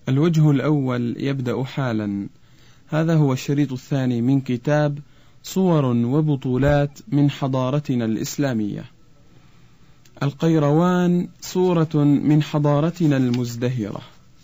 الوجه الأول يبدأ حالا. هذا هو الشريط الثاني من كتاب صور وبطولات من حضارتنا الإسلامية. القيروان صورة من حضارتنا المزدهرة.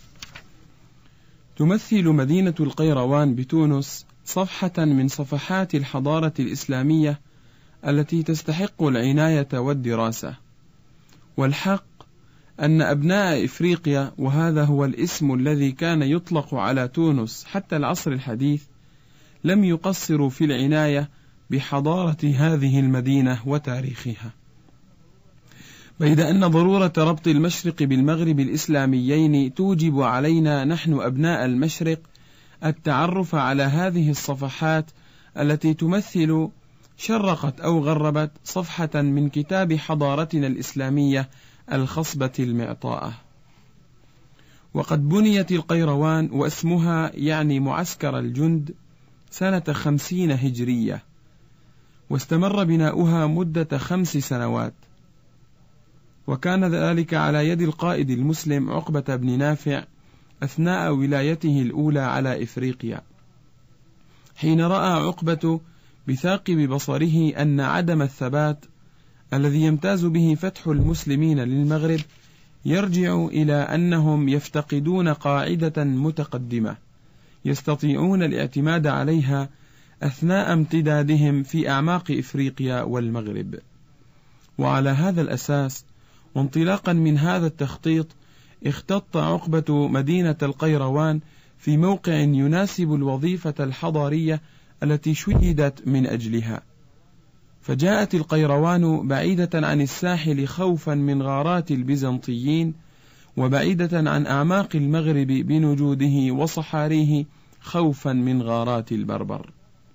تمثل مدينة القيروان بتونس صفحة من صفحات الحضارة الإسلامية التي تستحق العناية والدراسة. والحق أن أبناء إفريقيا، وهذا هو الاسم الذي كان يطلق على تونس حتى العصر الحديث، لم يقصروا في العناية بحضارة هذه المدينة وتاريخها. بيد أن ضرورة ربط المشرق بالمغرب الإسلاميين توجب علينا نحن أبناء المشرق التعرف على هذه الصفحات التي تمثل شرقت أو غربت صفحة من كتاب حضارتنا الإسلامية الخصبة المعطاءة. وقد بنيت القيروان، واسمها يعني معسكر الجند، سنة 50 هجرية، واستمر بناؤها مدة 5 سنوات، وكان ذلك على يد القائد المسلم عقبة بن نافع أثناء ولايته الأولى على إفريقيا، حين رأى عقبة بثاقب بصره أن عدم الثبات الذي يمتاز به فتح المسلمين للمغرب يرجع إلى أنهم يفتقدون قاعدة متقدمة يستطيعون الاعتماد عليها أثناء امتدادهم في أعماق إفريقيا والمغرب. وعلى هذا الأساس، وانطلاقا من هذا التخطيط، اختط عقبة مدينة القيروان في موقع يناسب الوظيفة الحضارية التي شيدت من أجلها. فجاءت القيروان بعيدة عن الساحل خوفا من غارات البيزنطيين، وبعيدة عن أعماق المغرب بنجوده وصحاريه خوفا من غارات البربر.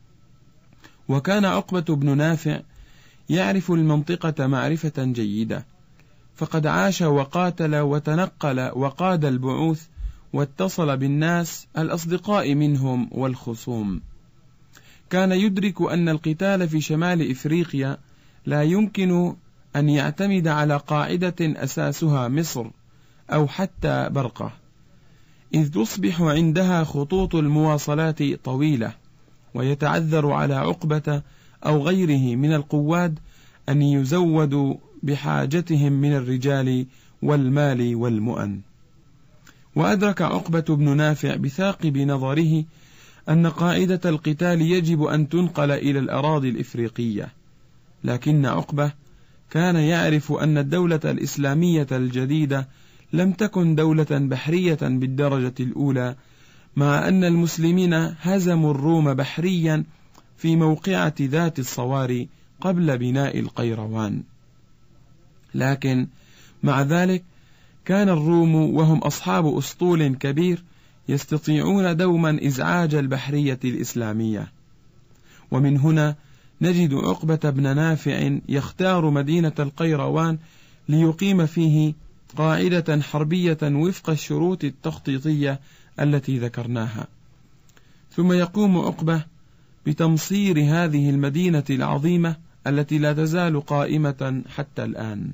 وكان عقبة بن نافع يعرف المنطقة معرفة جيدة، فقد عاش وقاتل وتنقل وقاد البعوث، واتصل بالناس الأصدقاء منهم والخصوم. كان يدرك أن القتال في شمال إفريقيا لا يمكن أن يعتمد على قاعدة أساسها مصر أو حتى برقة، إذ تصبح عندها خطوط المواصلات طويلة، ويتعذر على عقبة أو غيره من القواد أن يزودوا بحاجتهم من الرجال والمال والمؤن. وأدرك عقبة بن نافع بثاقب نظره أن قاعدة القتال يجب أن تنقل إلى الأراضي الإفريقية، لكن عقبة كان يعرف أن الدولة الإسلامية الجديدة لم تكن دولة بحرية بالدرجة الأولى، مع أن المسلمين هزموا الروم بحريا في موقعة ذات الصواري قبل بناء القيروان. لكن مع ذلك كان الروم، وهم أصحاب أسطول كبير، يستطيعون دوما إزعاج البحرية الإسلامية. ومن هنا نجد عقبة بن نافع يختار مدينة القيروان ليقيم فيه قاعدة حربية وفق الشروط التخطيطية التي ذكرناها. ثم يقوم عقبة بتمصير هذه المدينة العظيمة التي لا تزال قائمة حتى الآن.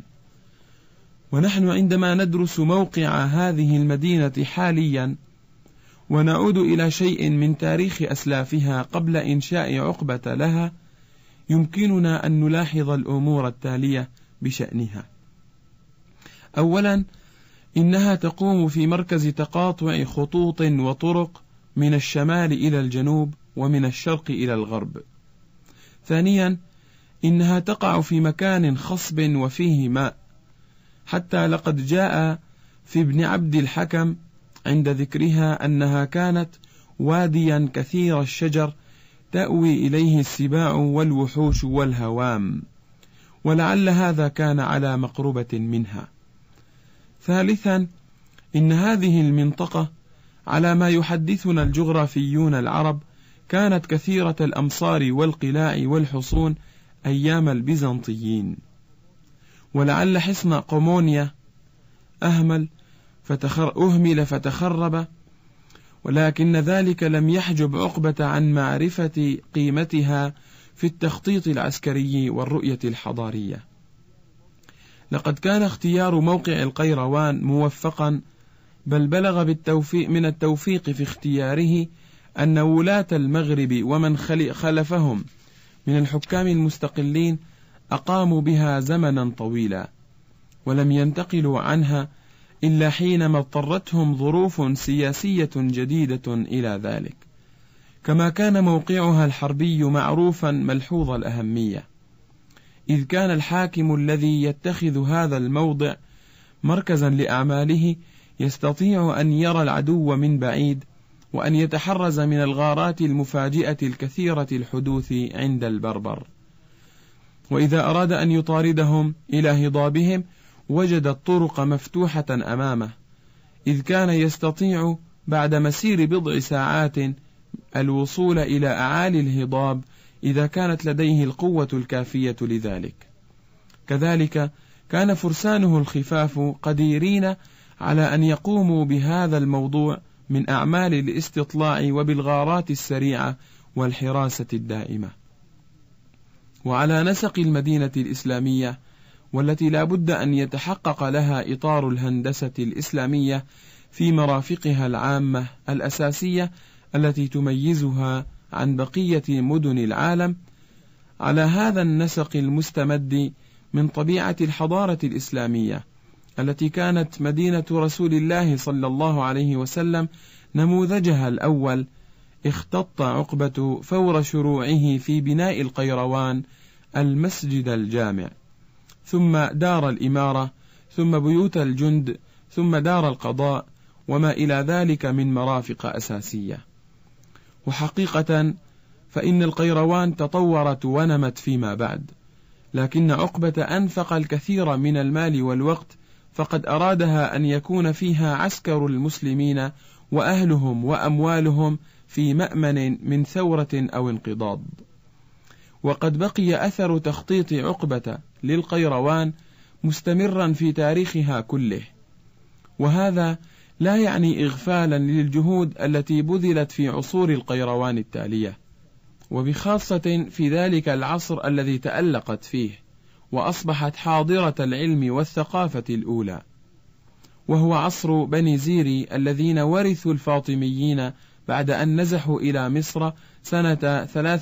ونحن عندما ندرس موقع هذه المدينة حاليا ونعود إلى شيء من تاريخ أسلافها قبل إنشاء عقبة لها، يمكننا أن نلاحظ الأمور التالية بشأنها. أولا، إنها تقوم في مركز تقاطع خطوط وطرق من الشمال إلى الجنوب ومن الشرق إلى الغرب. ثانيا، إنها تقع في مكان خصب وفيه ماء، حتى لقد جاء في ابن عبد الحكم عند ذكرها أنها كانت واديا كثير الشجر تأوي إليه السباع والوحوش والهوام، ولعل هذا كان على مقربة منها. ثالثا، إن هذه المنطقة على ما يحدثنا الجغرافيون العرب كانت كثيرة الأمصار والقلاع والحصون أيام البيزنطيين، ولعل حصن قمونيا أهمل فتخرب، ولكن ذلك لم يحجب عقبة عن معرفة قيمتها في التخطيط العسكري والرؤية الحضارية. لقد كان اختيار موقع القيروان موفقا بل بلغ من التوفيق في اختياره أن ولاة المغرب ومن خلفهم من الحكام المستقلين أقاموا بها زمنا طويلا، ولم ينتقلوا عنها إلا حينما اضطرتهم ظروف سياسية جديدة إلى ذلك، كما كان موقعها الحربي معروفا ملحوظ الأهمية، إذ كان الحاكم الذي يتخذ هذا الموضع مركزا لأعماله يستطيع أن يرى العدو من بعيد، وأن يتحرز من الغارات المفاجئة الكثيرة الحدوث عند البربر، وإذا أراد أن يطاردهم إلى هضابهم وجد الطرق مفتوحة أمامه، إذ كان يستطيع بعد مسير بضع ساعات الوصول إلى أعالي الهضاب إذا كانت لديه القوة الكافية لذلك. كذلك كان فرسانه الخفاف قديرين على أن يقوموا بهذا الموضوع من أعمال الاستطلاع وبالغارات السريعة والحراسة الدائمة. وعلى نسق المدينة الإسلامية، والتي لا بد أن يتحقق لها إطار الهندسة الإسلامية في مرافقها العامة الأساسية التي تميزها عن بقية مدن العالم، على هذا النسق المستمد من طبيعة الحضارة الإسلامية التي كانت مدينة رسول الله صلى الله عليه وسلم نموذجها الأول، اختط عقبة فور شروعه في بناء القيروان المسجد الجامع، ثم دار الإمارة، ثم بيوت الجند، ثم دار القضاء، وما إلى ذلك من مرافق أساسية. وحقيقة فإن القيروان تطورت ونمت فيما بعد، لكن عقبة أنفق الكثير من المال والوقت، فقد أرادها أن يكون فيها عسكر المسلمين وأهلهم وأموالهم في مأمن من ثورة أو انقضاض. وقد بقي أثر تخطيط عقبة للقيروان مستمرا في تاريخها كله، وهذا لا يعني إغفالا للجهود التي بذلت في عصور القيروان التالية، وبخاصة في ذلك العصر الذي تألقت فيه وأصبحت حاضرة العلم والثقافة الأولى، وهو عصر بني زيري الذين ورثوا الفاطميين بعد أن نزحوا إلى مصر سنة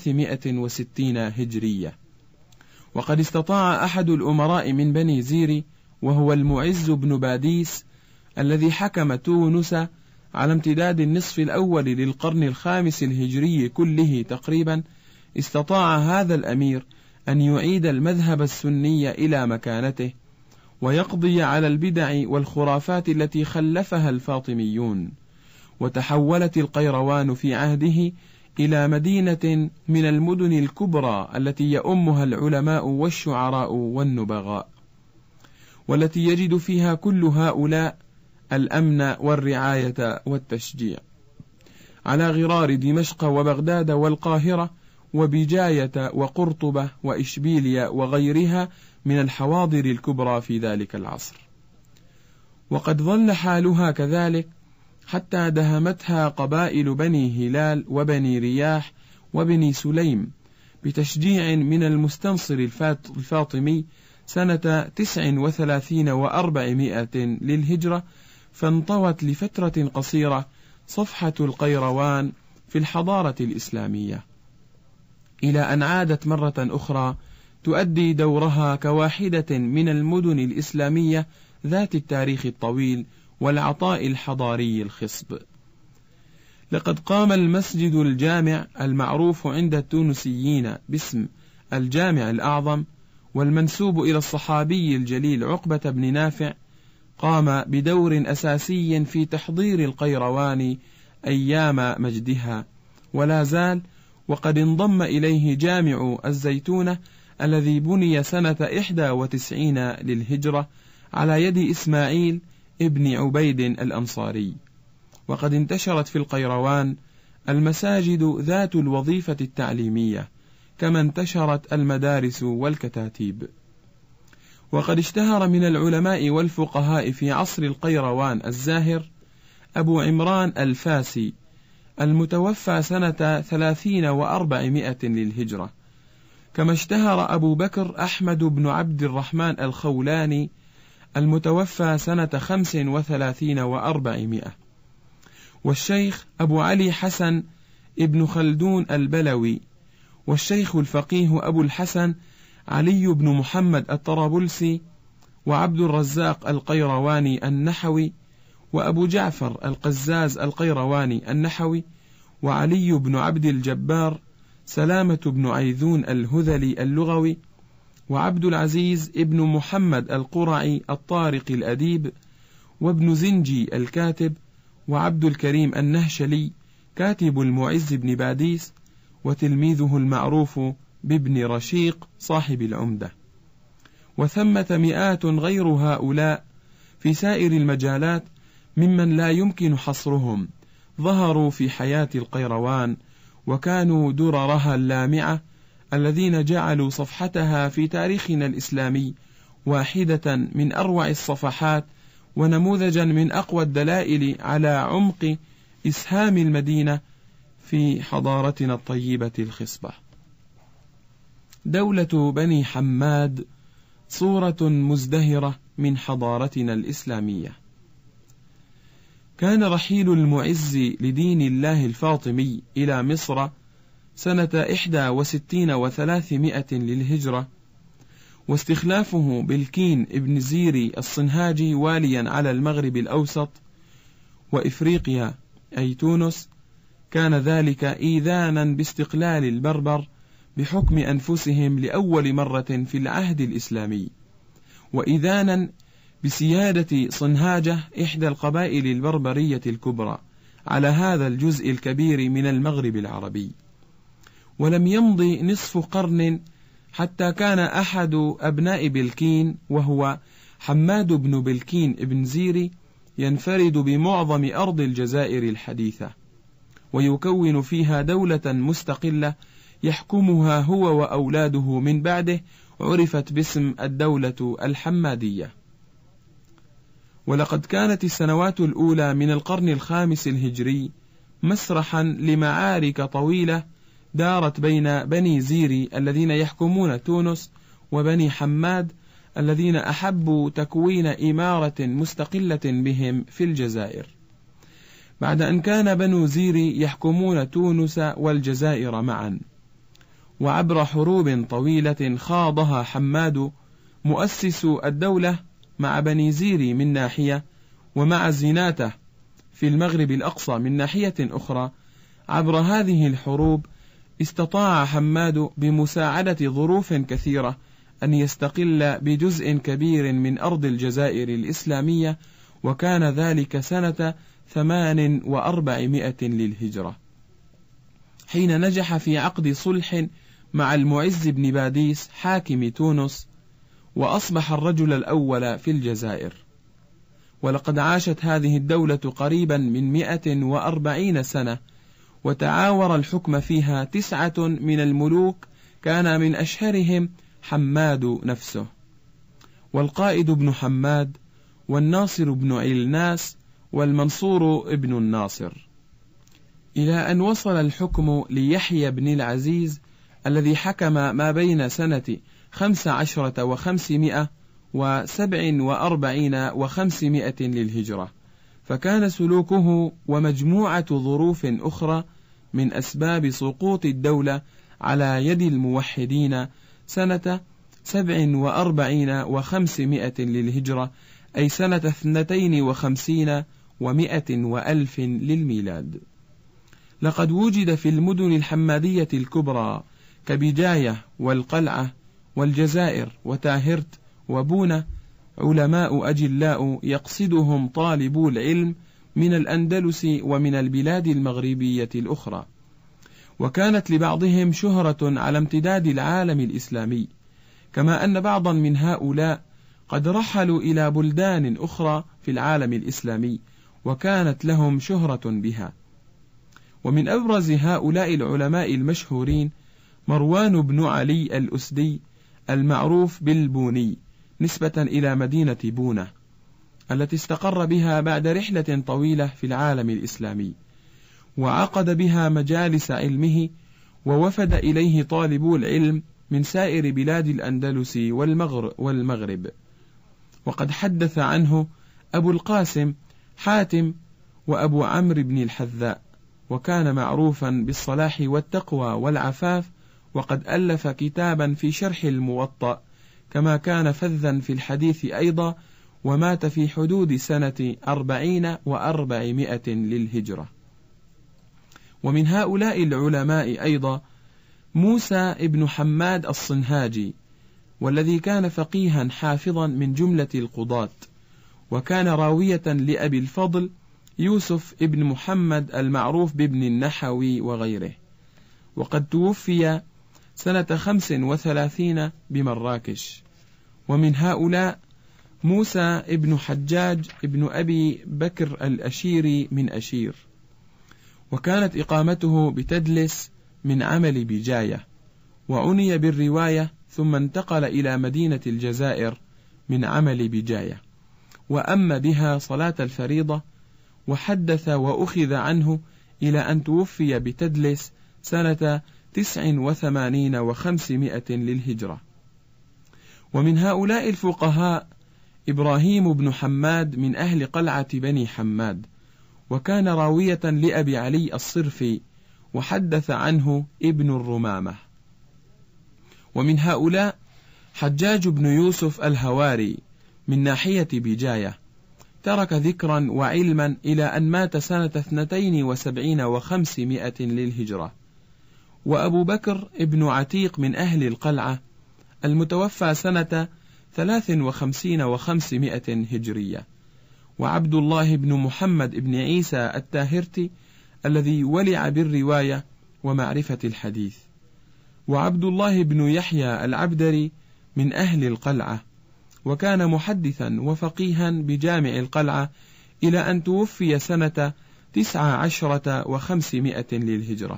360 هجرية. وقد استطاع أحد الأمراء من بني زيري، وهو المعز بن باديس الذي حكم تونس على امتداد النصف الأول للقرن الخامس الهجري كله تقريبا، استطاع هذا الأمير أن يعيد المذهب السني إلى مكانته، ويقضي على البدع والخرافات التي خلفها الفاطميون. وتحولت القيروان في عهده إلى مدينة من المدن الكبرى التي يؤمها العلماء والشعراء والنبغاء، والتي يجد فيها كل هؤلاء الأمن والرعاية والتشجيع، على غرار دمشق وبغداد والقاهرة وبجاية وقرطبة وإشبيلية وغيرها من الحواضر الكبرى في ذلك العصر. وقد ظل حالها كذلك حتى دهمتها قبائل بني هلال وبني رياح وبني سليم بتشجيع من المستنصر الفاطمي سنة 39 و400 للهجرة، فانطوت لفترة قصيرة صفحة القيروان في الحضارة الإسلامية، إلى أن عادت مرة أخرى تؤدي دورها كواحدة من المدن الإسلامية ذات التاريخ الطويل والعطاء الحضاري الخصب. لقد قام المسجد الجامع المعروف عند التونسيين باسم الجامع الأعظم، والمنسوب إلى الصحابي الجليل عقبة بن نافع، قام بدور أساسي في تحضير القيروان أيام مجدها، ولا زال، وقد انضم إليه جامع الزيتونة الذي بني سنة 91 للهجرة على يد إسماعيل ابن عبيد الأنصاري. وقد انتشرت في القيروان المساجد ذات الوظيفة التعليمية، كما انتشرت المدارس والكتاتيب. وقد اشتهر من العلماء والفقهاء في عصر القيروان الزاهر أبو عمران الفاسي المتوفى سنة 30 و400 للهجرة، كما اشتهر أبو بكر أحمد بن عبد الرحمن الخولاني المتوفى سنة 35 و400. والشيخ أبو علي حسن ابن خلدون البلوي، والشيخ الفقيه أبو الحسن علي بن محمد الطرابلسي، وعبد الرزاق القيرواني النحوي، وأبو جعفر القزاز القيرواني النحوي، وعلي بن عبد الجبار، سلامة بن عيذون الهذلي اللغوي، وعبد العزيز ابن محمد القرعي الطارق الأديب، وابن زنجي الكاتب، وعبد الكريم النهشلي كاتب المعز بن باديس، وتلميذه المعروف بابن رشيق صاحب العمدة. وثمة مئات غير هؤلاء في سائر المجالات ممن لا يمكن حصرهم، ظهروا في حياة القيروان وكانوا دررها اللامعة، الذين جعلوا صفحتها في تاريخنا الإسلامي واحدة من أروع الصفحات، ونموذجا من أقوى الدلائل على عمق إسهام المدينة في حضارتنا الطيبة الخصبة. دولة بني حماد صورة مزدهرة من حضارتنا الإسلامية. كان رحيل المعز لدين الله الفاطمي إلى مصر سنة 61 و300 للهجرة، واستخلافه بالكين ابن زيري الصنهاجي واليا على المغرب الأوسط وإفريقيا أي تونس، كان ذلك إيذانا باستقلال البربر بحكم أنفسهم لأول مرة في العهد الإسلامي، وإيذانا بسيادة صنهاجة إحدى القبائل البربرية الكبرى على هذا الجزء الكبير من المغرب العربي. ولم يمضي نصف قرن حتى كان أحد أبناء بلكين، وهو حماد بن بلكين ابن زيري، ينفرد بمعظم أرض الجزائر الحديثة، ويكون فيها دولة مستقلة يحكمها هو وأولاده من بعده، عرفت باسم الدولة الحمادية. ولقد كانت السنوات الأولى من القرن الخامس الهجري مسرحا لمعارك طويلة دارت بين بني زيري الذين يحكمون تونس وبني حماد الذين أحبوا تكوين إمارة مستقلة بهم في الجزائر، بعد أن كان بنو زيري يحكمون تونس والجزائر معا. وعبر حروب طويلة خاضها حماد مؤسس الدولة مع بني زيري من ناحية، ومع زيناته في المغرب الأقصى من ناحية أخرى، عبر هذه الحروب استطاع حماد بمساعدة ظروف كثيرة أن يستقل بجزء كبير من أرض الجزائر الإسلامية، وكان ذلك سنة 48 للهجرة، حين نجح في عقد صلح مع المعز بن باديس حاكم تونس، وأصبح الرجل الأول في الجزائر. ولقد عاشت هذه الدولة قريبا من 140 سنة، وتعاور الحكم فيها 9 من الملوك، كان من أشهرهم حماد نفسه، والقائد بن حماد، والناصر بن علناس، والمنصور بن الناصر، إلى أن وصل الحكم ليحيى بن العزيز الذي حكم ما بين سنة 15 و500 و47 و500 للهجرة، فكان سلوكه ومجموعة ظروف أخرى من أسباب سقوط الدولة على يد الموحدين سنة 47 و500 للهجرة، أي سنة 52 و100 وألف للميلاد. لقد وجد في المدن الحمادية الكبرى كبجاية والقلعة والجزائر وتاهرت وبونة علماء أجلاء يقصدهم طالبو العلم من الأندلس ومن البلاد المغربية الأخرى، وكانت لبعضهم شهرة على امتداد العالم الإسلامي، كما أن بعضا من هؤلاء قد رحلوا إلى بلدان أخرى في العالم الإسلامي وكانت لهم شهرة بها. ومن أبرز هؤلاء العلماء المشهورين مروان بن علي الأسدي المعروف بالبوني نسبة إلى مدينة بونة التي استقر بها بعد رحلة طويلة في العالم الإسلامي، وعقد بها مجالس علمه، ووفد إليه طالبو العلم من سائر بلاد الأندلس والمغرب. وقد حدث عنه أبو القاسم حاتم وأبو عمرو بن الحذاء، وكان معروفا بالصلاح والتقوى والعفاف، وقد ألف كتابا في شرح الموطأ، كما كان فذا في الحديث أيضا، ومات في حدود سنة 40 و400 للهجرة. ومن هؤلاء العلماء أيضا موسى ابن حماد الصنهاجي، والذي كان فقيها حافظا من جملة القضاة، وكان راوية لأبي الفضل يوسف ابن محمد المعروف بابن النحوي وغيره، وقد توفي سنة 35 بمراكش. ومن هؤلاء موسى ابن حجاج ابن أبي بكر الأشيري من أشير، وكانت إقامته بتدلس من عمل بجاية، وعني بالرواية، ثم انتقل إلى مدينة الجزائر من عمل بجاية، وأما بها صلاة الفريضة، وحدث وأخذ عنه إلى أن توفي بتدلس سنة 89 و500 للهجرة. ومن هؤلاء الفقهاء إبراهيم بن حماد من أهل قلعة بني حماد، وكان راوية لأبي علي الصرفي، وحدث عنه ابن الرمامة. ومن هؤلاء حجاج بن يوسف الهواري من ناحية بجاية، ترك ذكرا وعلما إلى أن مات سنة 72 و500 للهجرة. وأبو بكر ابن عتيق من أهل القلعة، المتوفى سنة 53 و500 هجرية. وعبد الله بن محمد بن عيسى التاهرتي، الذي ولع بالرواية ومعرفة الحديث. وعبد الله بن يحيى العبدري من أهل القلعة، وكان محدثا وفقيها بجامع القلعة إلى أن توفي سنة 19 و500 للهجرة.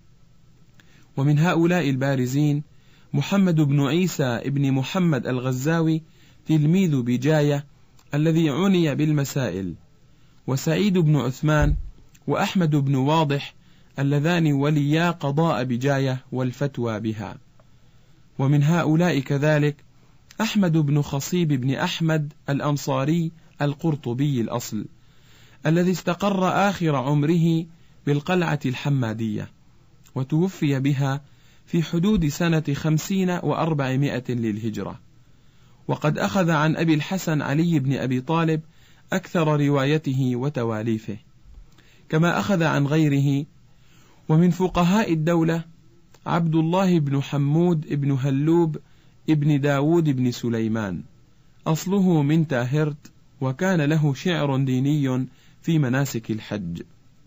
ومن هؤلاء البارزين محمد بن عيسى ابن محمد الغزاوي تلميذ بجاية، الذي عني بالمسائل، وسعيد بن عثمان وأحمد بن واضح، اللذان وليا قضاء بجاية والفتوى بها. ومن هؤلاء كذلك أحمد بن خصيب بن أحمد الأنصاري القرطبي الأصل، الذي استقر آخر عمره بالقلعة الحمادية، وتوفي بها في حدود سنة 50 و400 للهجرة. وقد أخذ عن أبي الحسن علي بن أبي طالب أكثر روايته وتواليفه، كما أخذ عن غيره. ومن فقهاء الدولة عبد الله بن حمود بن هلوب ابن داود بن سليمان، أصله من تاهرت، وكان له شعر ديني في مناسك الحج.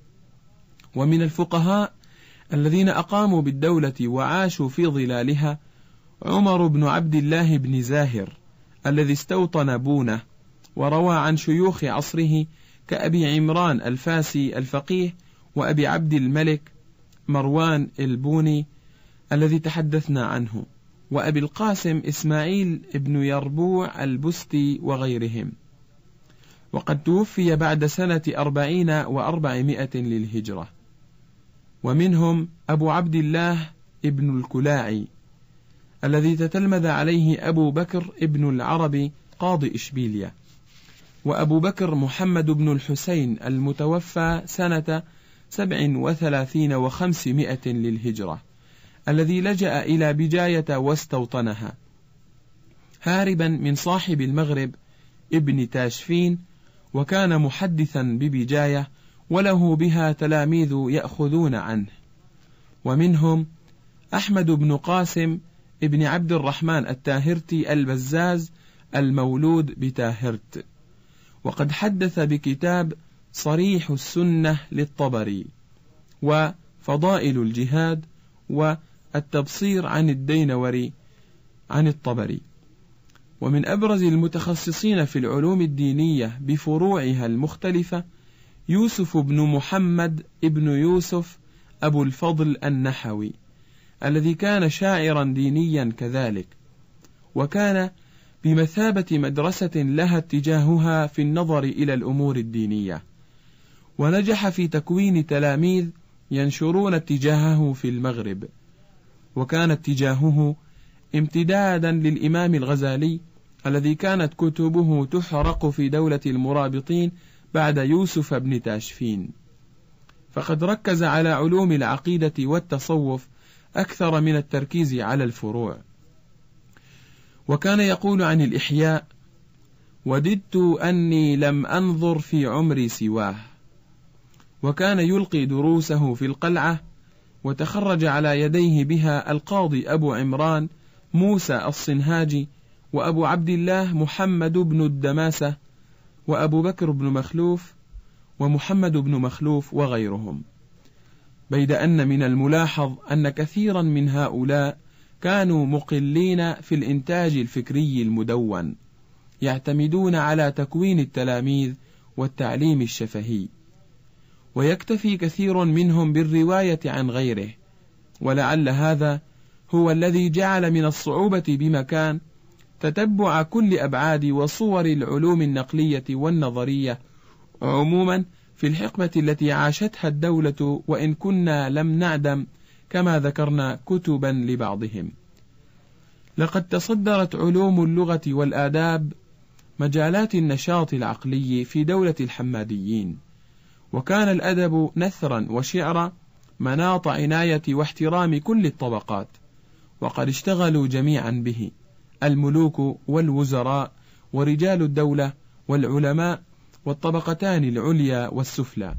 ومن الفقهاء الذين أقاموا بالدولة وعاشوا في ظلالها عمر بن عبد الله بن زاهر، الذي استوطن بونه، وروى عن شيوخ عصره كأبي عمران الفاسي الفقيه، وأبي عبد الملك مروان البوني الذي تحدثنا عنه، وأبي القاسم إسماعيل ابن يربوع البستي وغيرهم. وقد توفي بعد سنة 40 و400 للهجرة. ومنهم أبو عبد الله ابن الكلاعي، الذي تتلمذ عليه أبو بكر ابن العربي قاضي إشبيلية. وأبو بكر محمد بن الحسين المتوفى سنة 37 و500 للهجرة، الذي لجأ إلى بجاية واستوطنها، هاربا من صاحب المغرب ابن تاشفين، وكان محدثا ببجاية، وله بها تلاميذ يأخذون عنه. ومنهم أحمد بن قاسم ابن عبد الرحمن التاهرتي البزاز المولود بتاهرت، وقد حدث بكتاب صريح السنة للطبري، وفضائل الجهاد، والتبصير عن الدينوري عن الطبري. ومن أبرز المتخصصين في العلوم الدينية بفروعها المختلفة يوسف بن محمد ابن يوسف أبو الفضل النحوي، الذي كان شاعرا دينيا كذلك، وكان بمثابة مدرسة لها اتجاهها في النظر إلى الأمور الدينية، ونجح في تكوين تلاميذ ينشرون اتجاهه في المغرب. وكان اتجاهه امتدادا للإمام الغزالي الذي كانت كتبه تحرق في دولة المرابطين بعد يوسف بن تاشفين، فقد ركز على علوم العقيدة والتصوف أكثر من التركيز على الفروع. وكان يقول عن الإحياء: وددت أني لم أنظر في عمري سواه. وكان يلقي دروسه في القلعة، وتخرج على يديه بها القاضي أبو عمران موسى الصنهاجي، وأبو عبد الله محمد بن الدماسة، وأبو بكر بن مخلوف، ومحمد بن مخلوف، وغيرهم. بيد أن من الملاحظ أن كثيرا من هؤلاء كانوا مقلين في الإنتاج الفكري المدون، يعتمدون على تكوين التلاميذ والتعليم الشفهي، ويكتفي كثير منهم بالرواية عن غيره. ولعل هذا هو الذي جعل من الصعوبة بمكان تتبع كل أبعاد وصور العلوم النقلية والنظرية عموما في الحقبة التي عاشتها الدولة، وإن كنا لم نعدم كما ذكرنا كتبا لبعضهم. لقد تصدرت علوم اللغة والآداب مجالات النشاط العقلي في دولة الحماديين، وكان الأدب نثرا وشعرا مناط عناية واحترام كل الطبقات، وقد اشتغلوا جميعا به الملوك والوزراء ورجال الدولة والعلماء والطبقتان العليا والسفلى.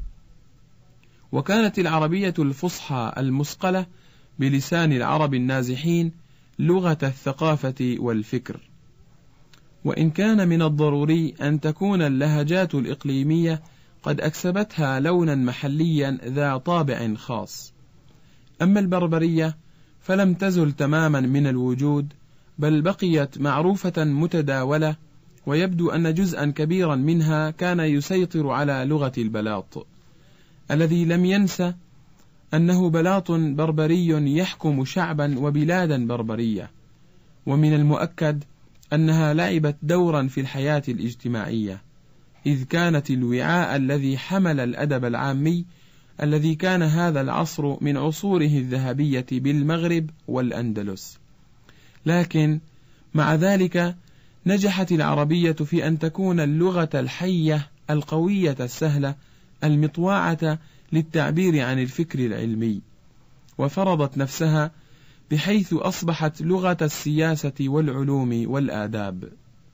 وكانت العربية الفصحى المصقلة بلسان العرب النازحين لغة الثقافة والفكر. وإن كان من الضروري أن تكون اللهجات الإقليمية قد أكسبتها لونا محليا ذا طابع خاص، أما البربرية فلم تزل تماما من الوجود، بل بقيت معروفة متداولة، ويبدو أن جزءا كبيرا منها كان يسيطر على لغة البلاط، الذي لم ينسى أنه بلاط بربري يحكم شعبا وبلادا بربرية، ومن المؤكد أنها لعبت دورا في الحياة الاجتماعية، إذ كانت الوعاء الذي حمل الأدب العامي الذي كان هذا العصر من عصوره الذهبية بالمغرب والأندلس. لكن مع ذلك نجحت العربية في أن تكون اللغة الحية القوية السهلة المطواعة للتعبير عن الفكر العلمي، وفرضت نفسها بحيث أصبحت لغة السياسة والعلوم والآداب.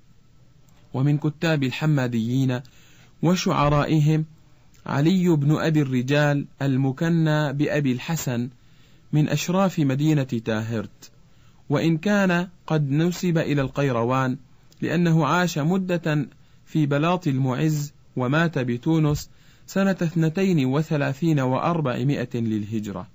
ومن كتاب الحماديين وشعرائهم علي بن أبي الرجال المكنى بأبي الحسن من أشراف مدينة تاهرت، وإن كان قد نسب إلى القيروان لأنه عاش مدة في بلاط المعز ومات بتونس سنة 32 و400 للهجرة.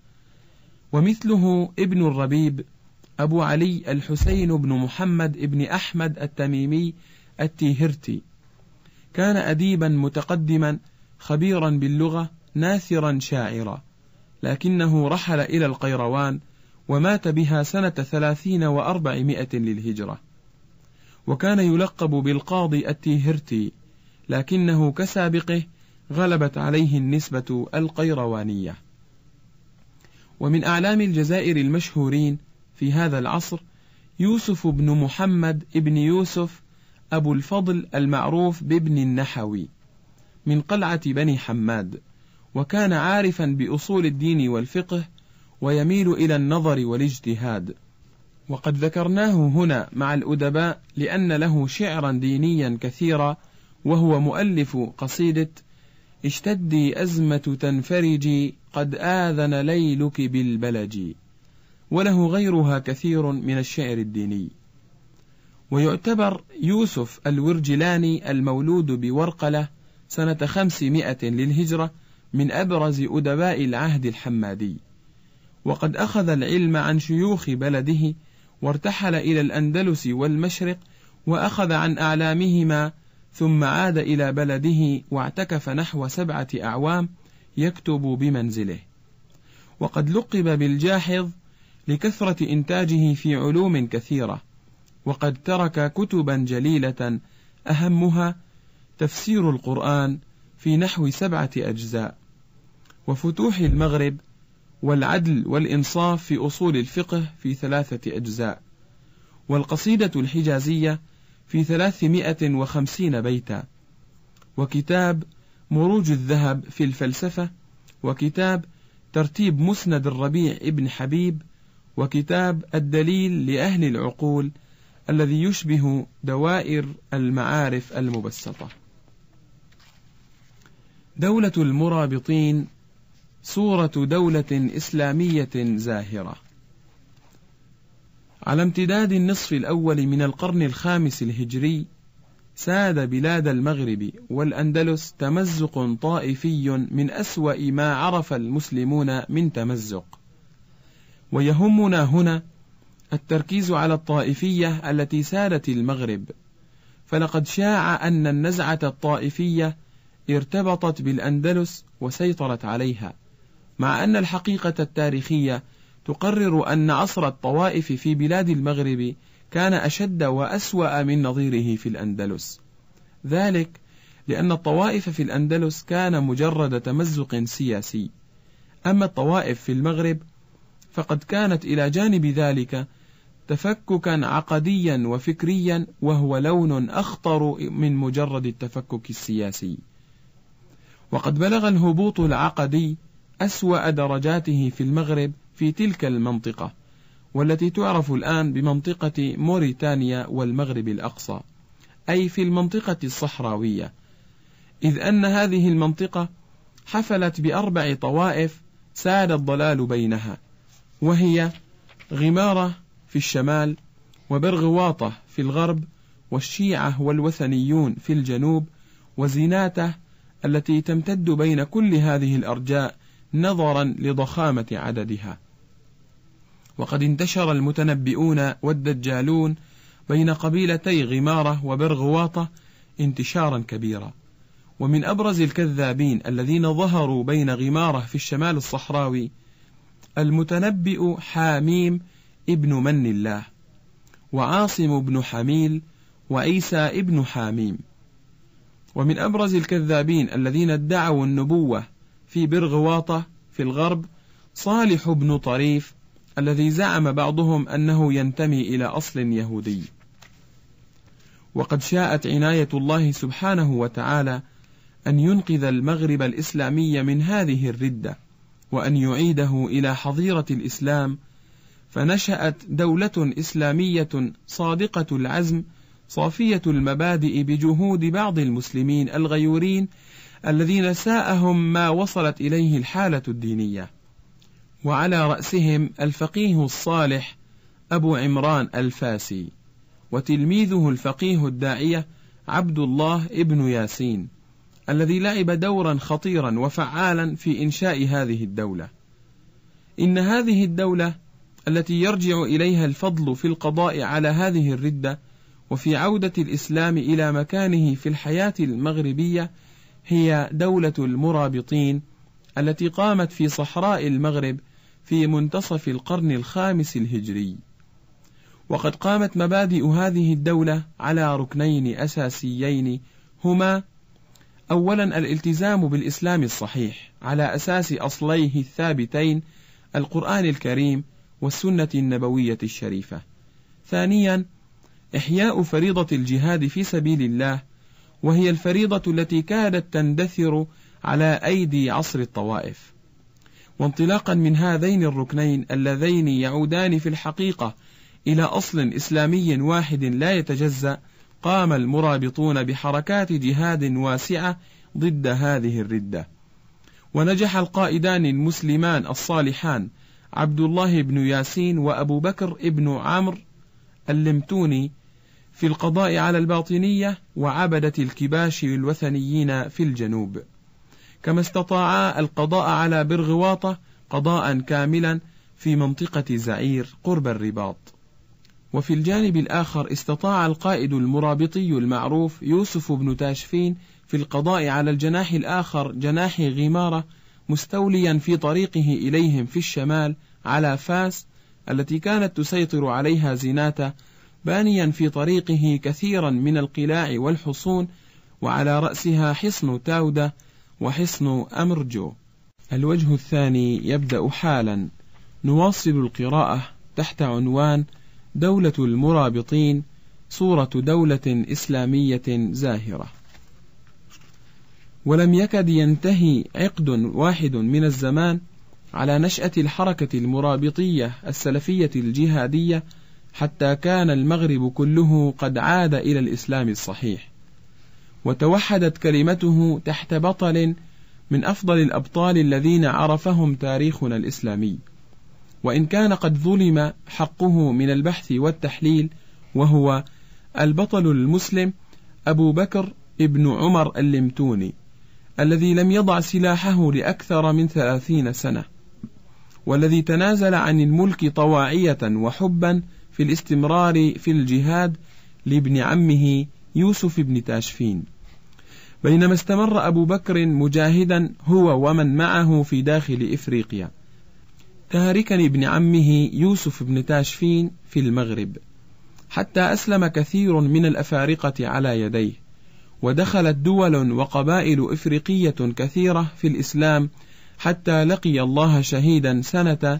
ومثله ابن الربيب أبو علي الحسين بن محمد بن أحمد التميمي التيهرتي، كان أديبا متقدما خبيرا باللغة ناثرا شاعرا، لكنه رحل إلى القيروان ومات بها سنة 30 و400 للهجرة. وكان يلقب بالقاضي التيهرتي، لكنه كسابقه غلبت عليه النسبة القيروانية. ومن أعلام الجزائر المشهورين في هذا العصر يوسف بن محمد ابن يوسف أبو الفضل المعروف بابن النحوي من قلعة بني حماد، وكان عارفا بأصول الدين والفقه ويميل إلى النظر والاجتهاد. وقد ذكرناه هنا مع الأدباء لأن له شعرا دينيا كثيرا، وهو مؤلف قصيدة اشتدي أزمة تنفرجي قد آذن ليلك بالبلج، وله غيرها كثير من الشعر الديني. ويعتبر يوسف الورجلاني المولود بورقلة سنة 500 للهجرة من أبرز أدباء العهد الحمادي، وقد أخذ العلم عن شيوخ بلده وارتحل إلى الأندلس والمشرق وأخذ عن أعلامهما، ثم عاد إلى بلده واعتكف نحو 7 أعوام يكتب بمنزله. وقد لقب بالجاحظ لكثرة إنتاجه في علوم كثيرة، وقد ترك كتبا جليلة أهمها تفسير القرآن في نحو 7 أجزاء، وفتوح المغرب، والعدل والإنصاف في أصول الفقه في 3 أجزاء، والقصيدة الحجازية في 350 بيتا، وكتاب مروج الذهب في الفلسفة، وكتاب ترتيب مسند الربيع ابن حبيب، وكتاب الدليل لأهل العقول الذي يشبه دوائر المعارف المبسطة. دولة المرابطين صورة دولة إسلامية زاهرة. على امتداد النصف الأول من القرن الخامس الهجري ساد بلاد المغرب والأندلس تمزق طائفي من أسوأ ما عرف المسلمون من تمزق، ويهمنا هنا التركيز على الطائفية التي سادت المغرب، فلقد شاع أن النزعة الطائفية ارتبطت بالأندلس وسيطرت عليها، مع أن الحقيقة التاريخية تقرر أن عصر الطوائف في بلاد المغرب كان أشد وأسوأ من نظيره في الأندلس، ذلك لأن الطوائف في الأندلس كان مجرد تمزق سياسي، أما الطوائف في المغرب فقد كانت إلى جانب ذلك تفككا عقديا وفكريا، وهو لون أخطر من مجرد التفكك السياسي. وقد بلغ الهبوط العقدي أسوأ درجاته في المغرب في تلك المنطقة، والتي تعرف الآن بمنطقة موريتانيا والمغرب الأقصى، أي في المنطقة الصحراوية، إذ أن هذه المنطقة حفلت ب4 طوائف ساد الضلال بينها، وهي غمارة في الشمال، وبرغواطة في الغرب، والشيعة والوثنيون في الجنوب، وزناتة التي تمتد بين كل هذه الأرجاء نظرا لضخامة عددها. وقد انتشر المتنبئون والدجالون بين قبيلتي غمارة وبرغواطة انتشارا كبيرا، ومن أبرز الكذابين الذين ظهروا بين غمارة في الشمال الصحراوي المتنبئ حاميم ابن من الله، وعاصم بن حميل، وعيسى ابن حاميم. ومن أبرز الكذابين الذين ادعوا النبوة في برغواطة في الغرب صالح بن طريف، الذي زعم بعضهم أنه ينتمي إلى أصل يهودي. وقد شاءت عناية الله سبحانه وتعالى أن ينقذ المغرب الإسلامي من هذه الردة، وأن يعيده إلى حظيرة الإسلام، فنشأت دولة إسلامية صادقة العزم صافية المبادئ بجهود بعض المسلمين الغيورين الذين ساءهم ما وصلت إليه الحالة الدينية، وعلى رأسهم الفقيه الصالح أبو عمران الفاسي، وتلميذه الفقيه الداعية عبد الله ابن ياسين، الذي لعب دورا خطيرا وفعالا في إنشاء هذه الدولة. إن هذه الدولة التي يرجع إليها الفضل في القضاء على هذه الردة وفي عودة الإسلام إلى مكانه في الحياة المغربية هي دولة المرابطين، التي قامت في صحراء المغرب في منتصف القرن الخامس الهجري. وقد قامت مبادئ هذه الدولة على ركنين أساسيين، هما أولا الالتزام بالإسلام الصحيح على أساس أصليه الثابتين القرآن الكريم والسنة النبوية الشريفة. ثانيا إحياء فريضة الجهاد في سبيل الله، وهي الفريضة التي كادت تندثر على أيدي عصر الطوائف. وانطلاقا من هذين الركنين اللذين يعودان في الحقيقة إلى أصل إسلامي واحد لا يتجزأ، قام المرابطون بحركات جهاد واسعة ضد هذه الردة. ونجح القائدان المسلمان الصالحان عبد الله بن ياسين وأبو بكر ابن عمرو اللمتوني في القضاء على الباطنية وعبدة الكباش الوثنيين في الجنوب، كما استطاعا القضاء على برغواطة قضاء كاملا في منطقة زعير قرب الرباط. وفي الجانب الآخر استطاع القائد المرابطي المعروف يوسف بن تاشفين في القضاء على الجناح الآخر جناح غمارة، مستوليا في طريقه إليهم في الشمال على فاس التي كانت تسيطر عليها زناتة، بانيا في طريقه كثيرا من القلاع والحصون، وعلى رأسها حصن تاودة وحصن أمرجو. الوجه الثاني يبدأ حالا. نواصل القراءة تحت عنوان دولة المرابطين صورة دولة إسلامية زاهرة. ولم يكد ينتهي عقد واحد من الزمان على نشأة الحركة المرابطية السلفية الجهادية حتى كان المغرب كله قد عاد إلى الإسلام الصحيح، وتوحدت كلمته تحت بطل من أفضل الأبطال الذين عرفهم تاريخنا الإسلامي، وإن كان قد ظلم حقه من البحث والتحليل، وهو البطل المسلم أبو بكر ابن عمر اللمتوني، الذي لم يضع سلاحه لأكثر من 30 سنة، والذي تنازل عن الملك طواعية وحبا في الاستمرار في الجهاد لابن عمه يوسف بن تاشفين، بينما استمر أبو بكر مجاهدا هو ومن معه في داخل إفريقيا، تاركا ابن عمه يوسف بن تاشفين في المغرب، حتى أسلم كثير من الأفارقة على يديه، ودخلت دول وقبائل إفريقية كثيرة في الإسلام حتى لقي الله شهيدا سنة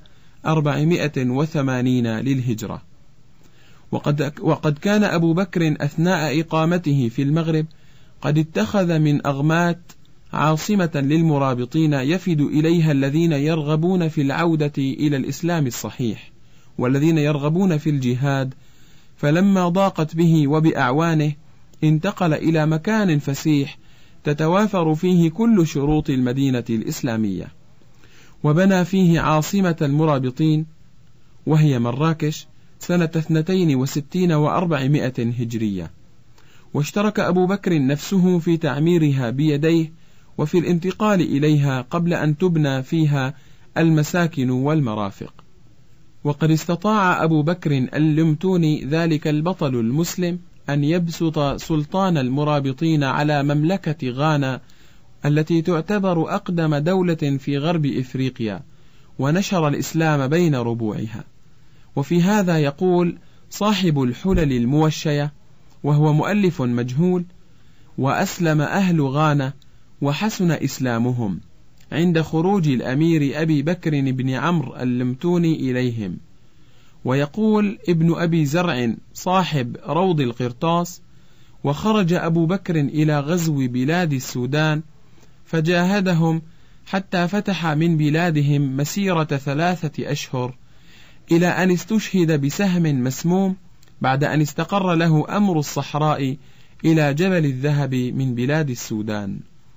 480 للهجرة. وقد كان أبو بكر أثناء إقامته في المغرب قد اتخذ من أغمات عاصمة للمرابطين يفد إليها الذين يرغبون في العودة إلى الإسلام الصحيح والذين يرغبون في الجهاد، فلما ضاقت به وبأعوانه انتقل إلى مكان فسيح تتوافر فيه كل شروط المدينة الإسلامية، وبنى فيه عاصمة المرابطين وهي مراكش سنة 62 و400 هجرية. واشترك أبو بكر نفسه في تعميرها بيديه وفي الانتقال إليها قبل أن تبنى فيها المساكن والمرافق. وقد استطاع أبو بكر اللمتوني ذلك البطل المسلم أن يبسط سلطان المرابطين على مملكة غانا التي تعتبر أقدم دولة في غرب إفريقيا، ونشر الإسلام بين ربوعها. وفي هذا يقول صاحب الحلل الموشية وهو مؤلف مجهول: وأسلم أهل غانا وحسن إسلامهم عند خروج الأمير أبي بكر بن عمرو اللمتوني إليهم. ويقول ابن أبي زرع صاحب روض القرطاس: وخرج أبو بكر إلى غزو بلاد السودان فجاهدهم حتى فتح من بلادهم مسيرة 3 أشهر، إلى أن استشهد بسهم مسموم بعد أن استقر له أمر الصحراء إلى جبل الذهب من بلاد السودان.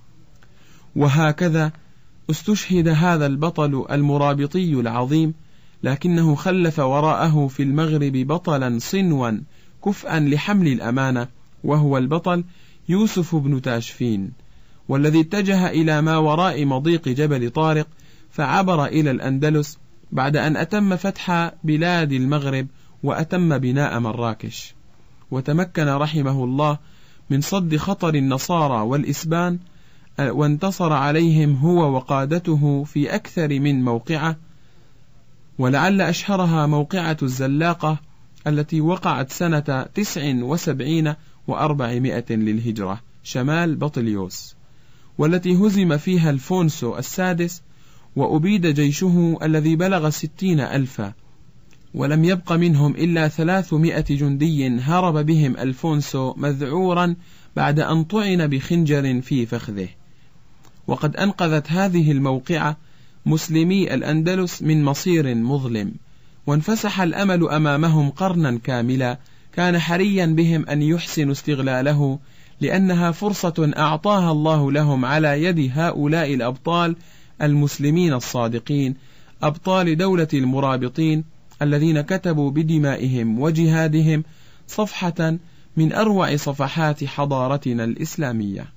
وهكذا استشهد هذا البطل المرابطي العظيم، لكنه خلف وراءه في المغرب بطلا صنوا كفءا لحمل الأمانة، وهو البطل يوسف بن تاشفين، والذي اتجه إلى ما وراء مضيق جبل طارق فعبر إلى الأندلس بعد أن أتم فتح بلاد المغرب وأتم بناء مراكش، وتمكن رحمه الله من صد خطر النصارى والإسبان، وانتصر عليهم هو وقادته في أكثر من موقعة، ولعل أشهرها موقعة الزلاقة التي وقعت سنة 79 و400 للهجرة شمال بطليوس، والتي هزم فيها الفونسو السادس وأبيد جيشه الذي بلغ 60,000، ولم يبق منهم إلا 300 جندي هرب بهم الفونسو مذعورا بعد أن طعن بخنجر في فخذه. وقد أنقذت هذه الموقعة مسلمي الأندلس من مصير مظلم، وانفسح الأمل أمامهم قرنا كاملا كان حريا بهم أن يحسنوا استغلاله، لأنها فرصة أعطاها الله لهم على يد هؤلاء الأبطال المسلمين الصادقين، أبطال دولة المرابطين الذين كتبوا بدمائهم وجهادهم صفحة من أروع صفحات حضارتنا الإسلامية.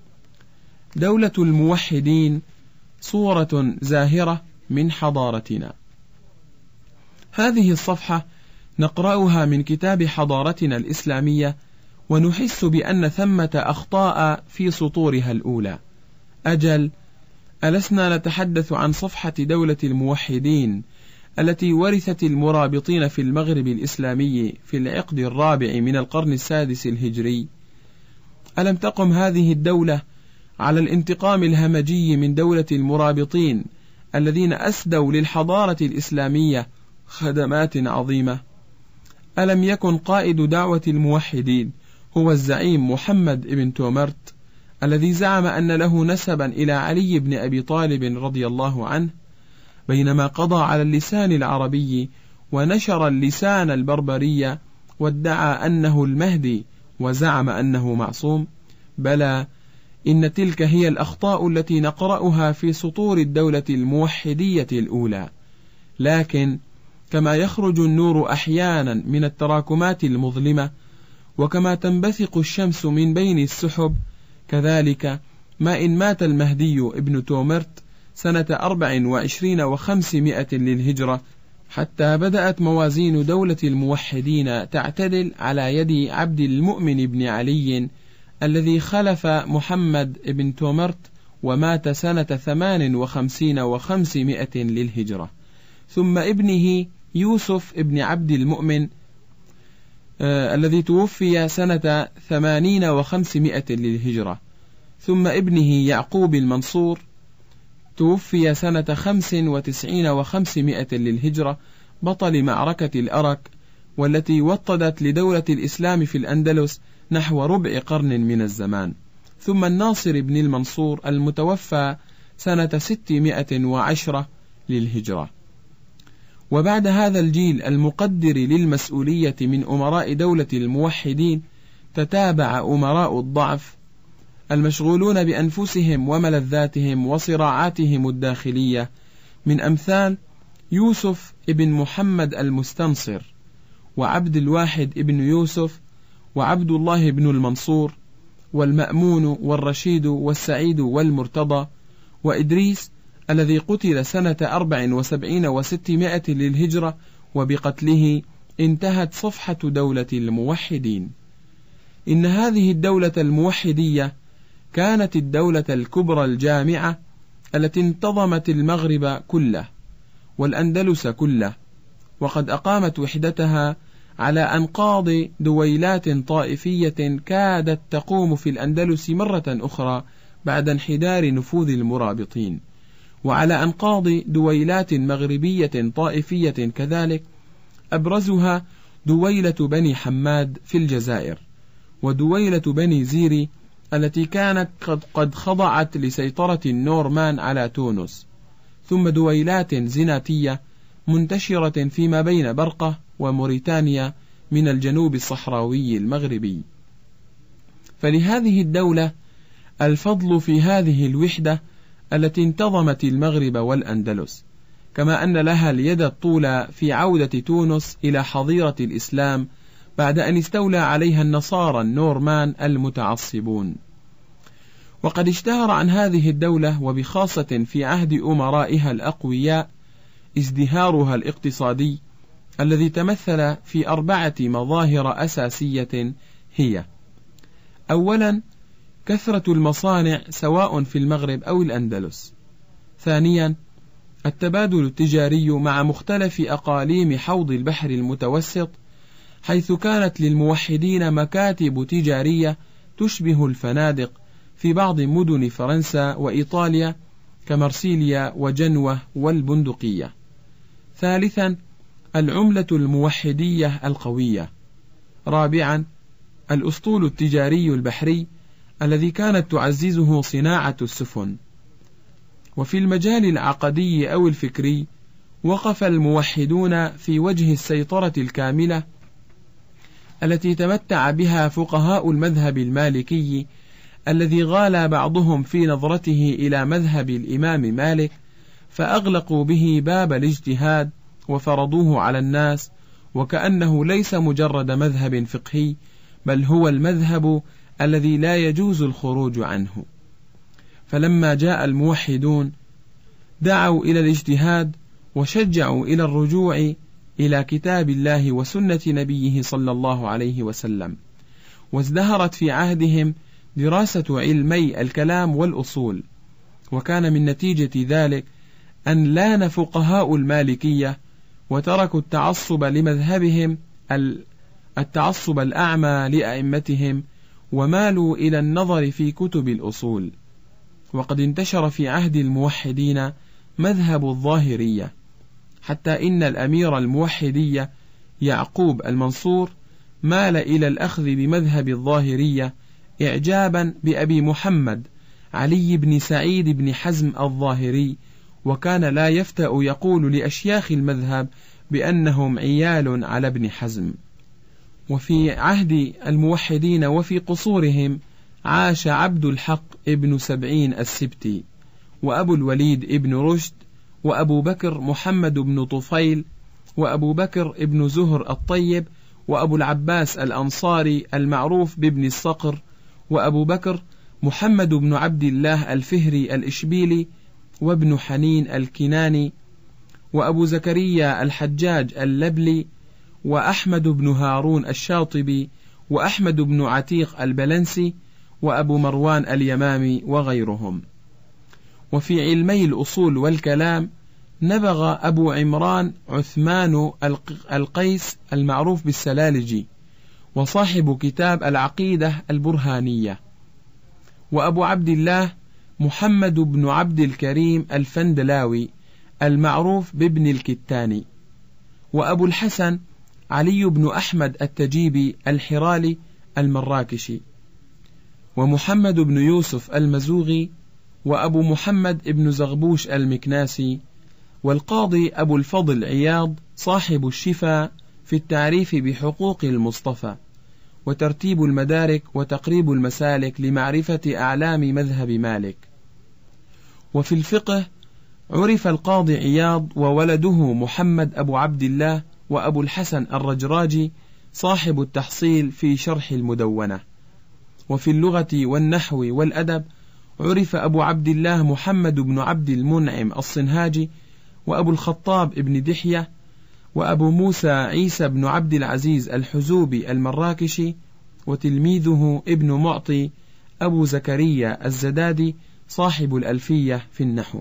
دولة الموحدين صورة زاهرة من حضارتنا. هذه الصفحة نقرأها من كتاب حضارتنا الإسلامية ونحس بأن ثمة أخطاء في سطورها الأولى. أجل، ألسنا نتحدث عن صفحة دولة الموحدين التي ورثت المرابطين في المغرب الإسلامي في العقد الرابع من القرن السادس الهجري؟ ألم تقم هذه الدولة على الانتقام الهمجي من دولة المرابطين الذين أسدوا للحضارة الإسلامية خدمات عظيمة؟ ألم يكن قائد دعوة الموحدين هو الزعيم محمد بن تومرت الذي زعم أن له نسبا إلى علي بن أبي طالب رضي الله عنه، بينما قضى على اللسان العربي ونشر اللسان البربري وادعى أنه المهدي وزعم أنه معصوم؟ بلى، إن تلك هي الأخطاء التي نقرأها في سطور الدولة الموحدية الأولى. لكن كما يخرج النور أحيانا من التراكمات المظلمة، وكما تنبثق الشمس من بين السحب، كذلك ما إن مات المهدي ابن تومرت سنة 24 و500 للهجرة، حتى بدأت موازين دولة الموحدين تعتدل على يد عبد المؤمن بن علي الذي خلف محمد بن تومرت ومات سنة 58 و500 للهجرة، ثم ابنه يوسف ابن عبد المؤمن الذي توفي سنة 80 و500 للهجرة، ثم ابنه يعقوب المنصور توفي سنة 95 و500 للهجرة، بطل معركة الأرك، والتي وطدت لدولة الإسلام في الأندلس نحو ربع قرن من الزمان، ثم الناصر بن المنصور المتوفى سنة 610 للهجرة. وبعد هذا الجيل المقدر للمسؤولية من أمراء دولة الموحدين، تتابع أمراء الضعف المشغولون بأنفسهم وملذاتهم وصراعاتهم الداخلية، من أمثال يوسف ابن محمد المستنصر، وعبد الواحد ابن يوسف، وعبد الله بن المنصور، والمأمون والرشيد والسعيد والمرتضى، وإدريس الذي قتل سنة 74 و600 للهجرة، وبقتله انتهت صفحة دولة الموحدين. إن هذه الدولة الموحدية كانت الدولة الكبرى الجامعة التي انتظمت المغرب كله والأندلس كله، وقد أقامت وحدتها على أنقاض دويلات طائفية كادت تقوم في الأندلس مرة أخرى بعد انحدار نفوذ المرابطين، وعلى أنقاض دويلات مغربية طائفية كذلك، أبرزها دويلة بني حماد في الجزائر، ودويلة بني زيري التي كانت قد خضعت لسيطرة النورمان على تونس، ثم دويلات زناتية منتشرة فيما بين برقة وموريتانيا من الجنوب الصحراوي المغربي. فلهذه الدولة الفضل في هذه الوحدة التي انتظمت المغرب والأندلس، كما أن لها اليد الطولى في عودة تونس إلى حظيرة الإسلام بعد أن استولى عليها النصارى النورمان المتعصبون. وقد اشتهر عن هذه الدولة، وبخاصة في عهد أمرائها الأقوياء، ازدهارها الاقتصادي الذي تمثل في 4 مظاهر أساسية، هي: أولا، كثرة المصانع سواء في المغرب أو الأندلس. ثانيا، التبادل التجاري مع مختلف أقاليم حوض البحر المتوسط، حيث كانت للموحدين مكاتب تجارية تشبه الفنادق في بعض مدن فرنسا وإيطاليا كمرسيليا وجنوة والبندقية. ثالثا، العملة الموحدية القوية. رابعا، الأسطول التجاري البحري الذي كانت تعززه صناعة السفن. وفي المجال العقدي أو الفكري، وقف الموحدون في وجه السيطرة الكاملة التي تمتع بها فقهاء المذهب المالكي، الذي غال بعضهم في نظرته إلى مذهب الإمام مالك، فأغلقوا به باب الاجتهاد وفرضوه على الناس، وكأنه ليس مجرد مذهب فقهي، بل هو المذهب الذي لا يجوز الخروج عنه. فلما جاء الموحدون دعوا إلى الاجتهاد، وشجعوا إلى الرجوع إلى كتاب الله وسنة نبيه صلى الله عليه وسلم، وازدهرت في عهدهم دراسة علمي الكلام والأصول، وكان من نتيجة ذلك أن لان فقهاء المالكية وتركوا التعصب لمذهبهم التعصب الأعمى لأئمتهم، ومالوا إلى النظر في كتب الأصول. وقد انتشر في عهد الموحدين مذهب الظاهرية، حتى إن الأمير الموحدية يعقوب المنصور مال إلى الأخذ بمذهب الظاهرية إعجابا بأبي محمد علي بن سعيد بن حزم الظاهري، وكان لا يفتأ يقول لأشياخ المذهب بأنهم عيال على ابن حزم. وفي عهد الموحدين وفي قصورهم عاش عبد الحق ابن 70 السبتي، وأبو الوليد ابن رشد، وأبو بكر محمد بن طفيل، وأبو بكر ابن زهر الطيب، وأبو العباس الأنصاري المعروف بابن الصقر، وأبو بكر محمد بن عبد الله الفهري الإشبيلي، وابن حنين الكناني، وأبو زكريا الحجاج اللبلي، وأحمد بن هارون الشاطبي، وأحمد بن عتيق البلنسي، وأبو مروان اليمامي وغيرهم. وفي علمي الأصول والكلام نبغ أبو عمران عثمان القيس المعروف بالسلالجي، وصاحب كتاب العقيدة البرهانية، وأبو عبد الله محمد بن عبد الكريم الفندلاوي المعروف بابن الكتاني، وأبو الحسن علي بن أحمد التجيبي الحرالي المراكشي، ومحمد بن يوسف المزوغي، وأبو محمد بن زغبوش المكناسي، والقاضي أبو الفضل عياض صاحب الشفاء في التعريف بحقوق المصطفى، وترتيب المدارك وتقريب المسالك لمعرفة أعلام مذهب مالك. وفي الفقه عرف القاضي عياض وولده محمد أبو عبد الله وأبو الحسن الرجراجي صاحب التحصيل في شرح المدونة. وفي اللغة والنحو والأدب عرف أبو عبد الله محمد بن عبد المنعم الصنهاجي، وأبو الخطاب ابن دحية، وأبو موسى عيسى بن عبد العزيز الحزوبي المراكشي، وتلميذه ابن معطي أبو زكريا الزدادي صاحب الألفية في النحو.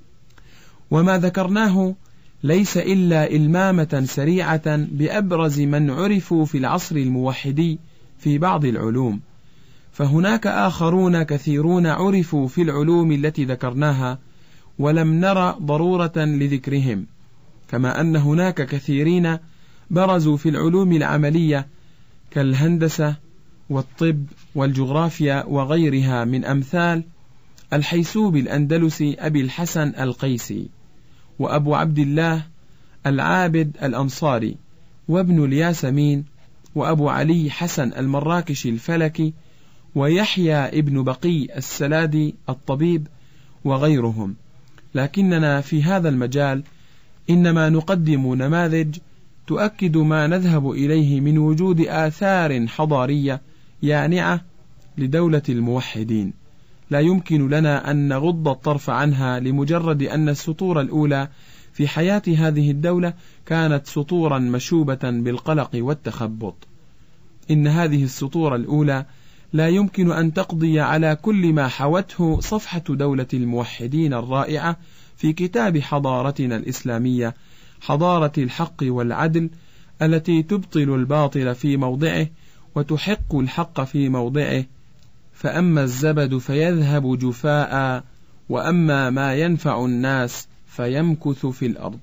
وما ذكرناه ليس إلا إلمامة سريعة بأبرز من عرفوا في العصر الموحدي في بعض العلوم، فهناك آخرون كثيرون عرفوا في العلوم التي ذكرناها ولم نرى ضرورة لذكرهم، كما أن هناك كثيرين برزوا في العلوم العملية كالهندسة والطب والجغرافيا وغيرها من أمثال الحيسوبي الأندلسي أبي الحسن القيسي، وأبو عبد الله العابد الأنصاري، وابن الياسمين، وأبو علي حسن المراكشي الفلكي، ويحيى ابن بقي السلادي الطبيب وغيرهم. لكننا في هذا المجال إنما نقدم نماذج تؤكد ما نذهب إليه من وجود آثار حضارية يانعة لدولة الموحدين، لا يمكن لنا أن نغض الطرف عنها لمجرد أن السطور الأولى في حياة هذه الدولة كانت سطورا مشوبة بالقلق والتخبط. إن هذه السطور الأولى لا يمكن أن تقضي على كل ما حوته صفحة دولة الموحدين الرائعة في كتاب حضارتنا الإسلامية، حضارة الحق والعدل، التي تبطل الباطل في موضعه وتحق الحق في موضعه، فأما الزبد فيذهب جفاء، وأما ما ينفع الناس فيمكث في الأرض.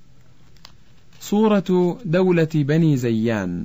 صورة دولة بني زيان.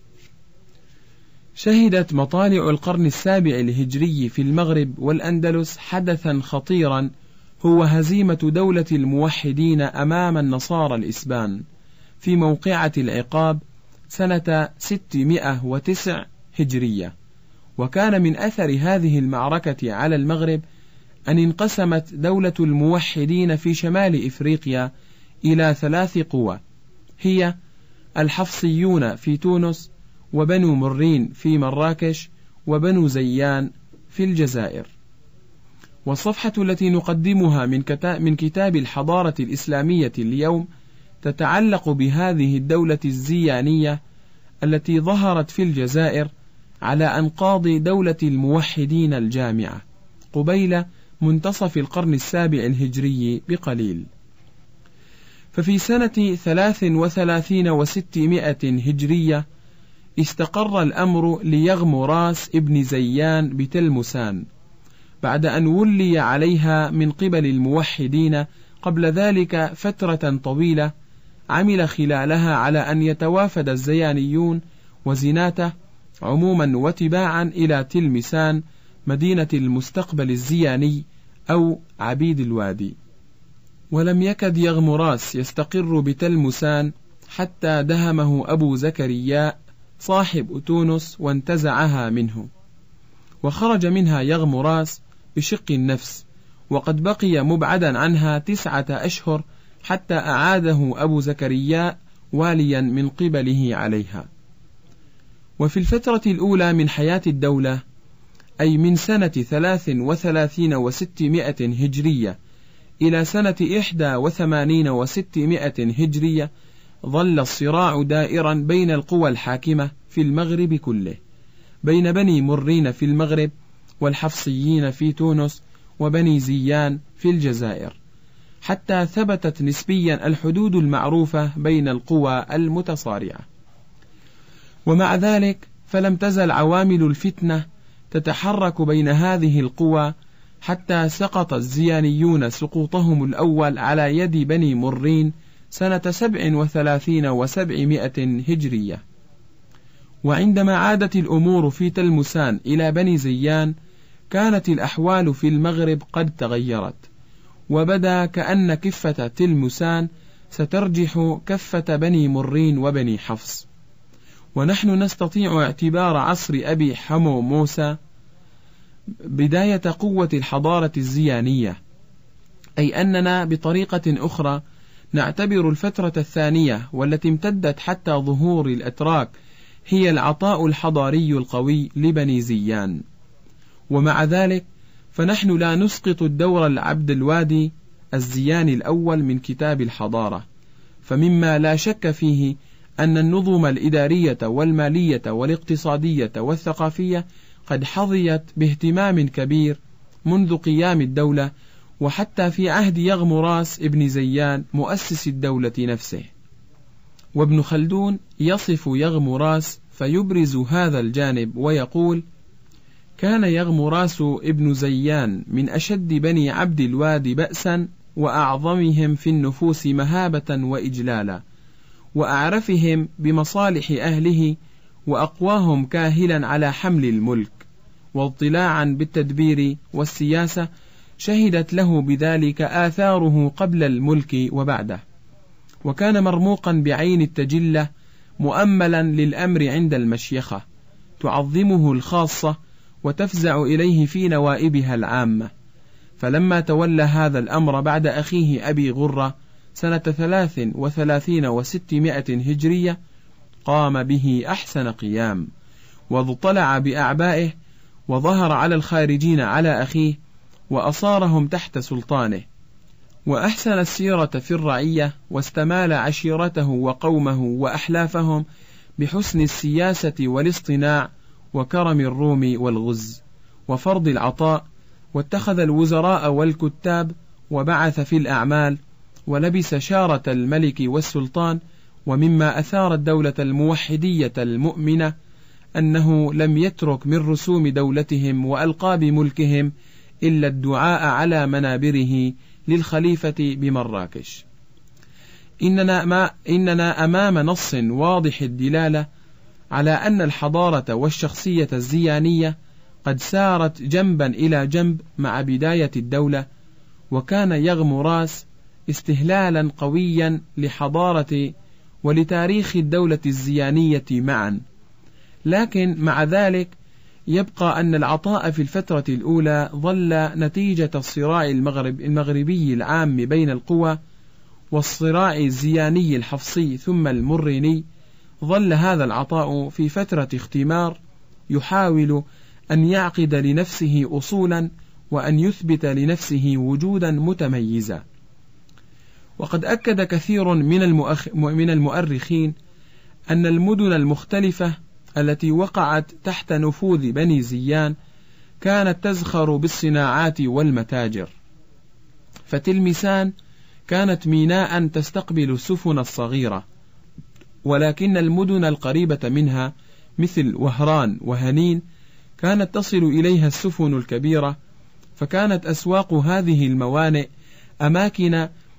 شهدت مطالع القرن السابع الهجري في المغرب والأندلس حدثا خطيرا، هو هزيمة دولة الموحدين أمام النصارى الإسبان في موقعة العقاب سنة 609 هجرية. وكان من أثر هذه المعركة على المغرب أن انقسمت دولة الموحدين في شمال إفريقيا إلى 3 قوى، هي الحفصيون في تونس، وبنو مرين في مراكش، وبنو زيان في الجزائر. والصفحة التي نقدمها من كتاب الحضارة الإسلامية اليوم تتعلق بهذه الدولة الزيانية التي ظهرت في الجزائر على أنقاض دولة الموحدين الجامعة قبيل منتصف القرن السابع الهجري بقليل. ففي سنة 33 و600 هجرية استقر الأمر ليغمراس ابن زيان بتلمسان، بعد أن ولي عليها من قبل الموحدين قبل ذلك فترة طويلة عمل خلالها على أن يتوافد الزيانيون وزناته عموما وتباعا إلى تلمسان مدينة المستقبل الزياني أو عبيد الوادي. ولم يكد يغمراس يستقر بتلمسان حتى دهمه أبو زكريا صاحب تونس وانتزعها منه، وخرج منها يغمراس بشق النفس، وقد بقي مبعدا عنها 9 أشهر حتى أعاده أبو زكريا واليا من قبله عليها. وفي الفترة الأولى من حياة الدولة، أي من سنة 33 و600 هجرية إلى سنة 81 و600 هجرية، ظل الصراع دائرا بين القوى الحاكمة في المغرب كله، بين بني مرين في المغرب والحفصيين في تونس وبني زيان في الجزائر، حتى ثبتت نسبيا الحدود المعروفة بين القوى المتصارعة. ومع ذلك فلم تزل عوامل الفتنة تتحرك بين هذه القوى حتى سقط الزيانيون سقوطهم الأول على يد بني مرين سنة 37 و700 هجرية. وعندما عادت الأمور في تلمسان إلى بني زيان، كانت الأحوال في المغرب قد تغيرت، وبدا كأن كفة تلمسان سترجح كفة بني مرين وبني حفص. ونحن نستطيع اعتبار عصر أبي حمو موسى بداية قوة الحضارة الزيانية، أي أننا بطريقة أخرى نعتبر الفترة الثانية والتي امتدت حتى ظهور الأتراك هي العطاء الحضاري القوي لبني زيان. ومع ذلك فنحن لا نسقط الدور العبد الوادي الزياني الأول من كتاب الحضارة، فمما لا شك فيه أن النظم الإدارية والمالية والاقتصادية والثقافية قد حظيت باهتمام كبير منذ قيام الدولة، وحتى في عهد يغمراس ابن زيان مؤسس الدولة نفسه. وابن خلدون يصف يغمراس فيبرز هذا الجانب ويقول: كان يغمراس ابن زيان من أشد بني عبد الوادي بأسا، وأعظمهم في النفوس مهابة وإجلالا، وأعرفهم بمصالح أهله، وأقواهم كاهلا على حمل الملك واضطلاعا بالتدبير والسياسة، شهدت له بذلك آثاره قبل الملك وبعده. وكان مرموقا بعين التجلة، مؤملا للأمر عند المشيخة، تعظمه الخاصة وتفزع إليه في نوائبها العامة. فلما تولى هذا الأمر بعد أخيه أبي غرة سنة 33 و600 هجرية، قام به أحسن قيام، واضطلع بأعبائه، وظهر على الخارجين على أخيه، وأصارهم تحت سلطانه، وأحسن السيرة في الرعية، واستمال عشيرته وقومه وأحلافهم بحسن السياسة والاصطناع وكرم الروم والغز وفرض العطاء، واتخذ الوزراء والكتاب، وبعث في الأعمال، ولبس شارة الملك والسلطان. ومما أثار الدولة الموحدية المؤمنة أنه لم يترك من رسوم دولتهم وألقاب ملكهم إلا الدعاء على منابره للخليفة بمراكش. إننا أمام نص واضح الدلالة على أن الحضارة والشخصية الزيانية قد سارت جنبا إلى جنب مع بداية الدولة، وكان يغمراس استهلالا قويا لحضارة ولتاريخ الدولة الزيانية معا. لكن مع ذلك يبقى أن العطاء في الفترة الأولى ظل نتيجة الصراع المغربي العام بين القوى، والصراع الزياني الحفصي ثم المريني. ظل هذا العطاء في فترة اختمار، يحاول أن يعقد لنفسه أصولا وأن يثبت لنفسه وجودا متميزا. وقد أكد كثير من المؤرخين أن المدن المختلفة التي وقعت تحت نفوذ بني زيان كانت تزخر بالصناعات والمتاجر، فتلمسان كانت ميناء تستقبل السفن الصغيرة، ولكن المدن القريبة منها مثل وهران وهنين كانت تصل إليها السفن الكبيرة، فكانت أسواق هذه الموانئ أماكن